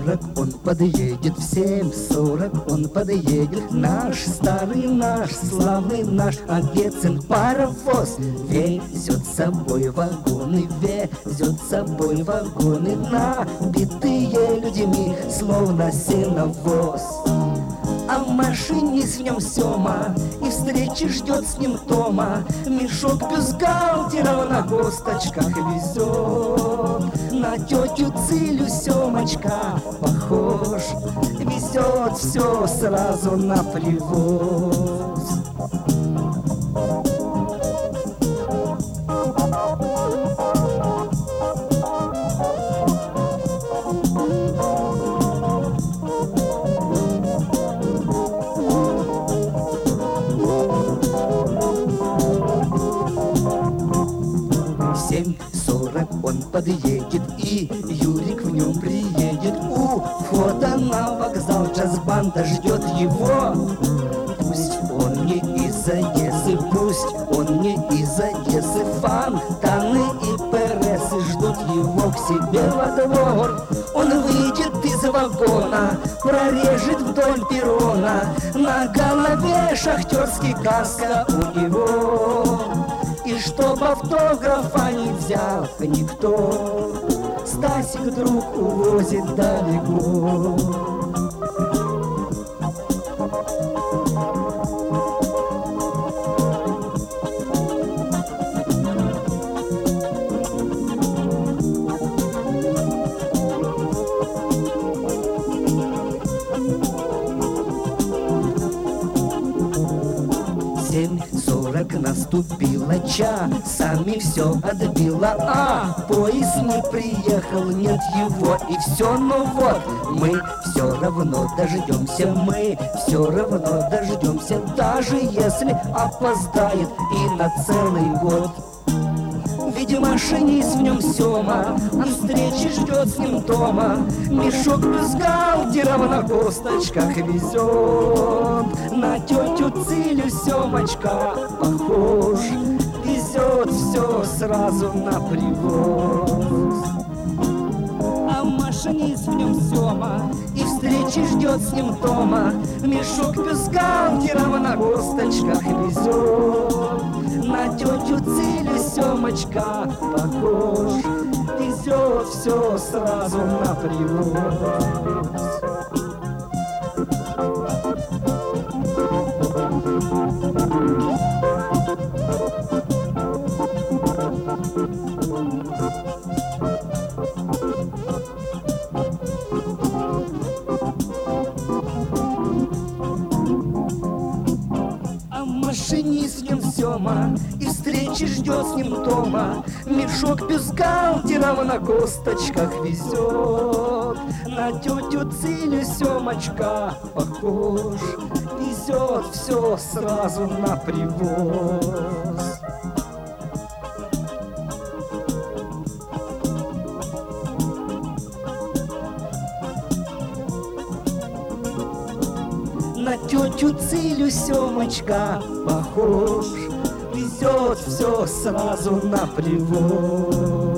7:40 он подъедет, в 7:40 он подъедет. Наш старый, наш славный, наш Огецин паровоз везет с собой вагоны, везет с собой вагоны, набитые людьми, словно сеновоз. А машинист в нем Сёма, и встречи ждет с ним Тома. Мешок бюстгальтеров на косточках везет. На тетю Цилю Сёмочка похож, везет все сразу на привоз. 7:40 он подъедет, и Юрик в нем приедет. У входа на вокзал джаз-банда ждет его. Пусть он не из Одессы, пусть он не из Одессы, Фонтаны и Пересы ждут его к себе во двор. Он выйдет из вагона, прорежет вдоль перрона, на голове шахтерский каска у него. И чтоб автографа не взял никто, Стасик друг увозит далеко. Наступила часами, все отбило, а поезд не приехал, нет его, и все, ну вот, мы все равно дождемся, мы все равно дождемся, даже если опоздает и на целый год. Ведь машинист в нем Сёма, а встречи ждет с ним Тома. Мешок бюстгальтеров на косточках везет. На тетю Цилю Сёмочка похож, везет все сразу на привоз. А машинист в нем Сёма, и встречи ждет с ним Тома. Мешок бюстгальтеров на косточках везет. На тетю Цилю Сёмочка похож, везет все сразу на привоз. Машинист в нем Сёма, и встречи ждет с ним Тома. Мешок бюстгальтеров на косточках везет. На тетю Цилю Сёмочка похож, везет все сразу на привоз. На тетю Цилю Сёмочка похож, везет все сразу на привоз.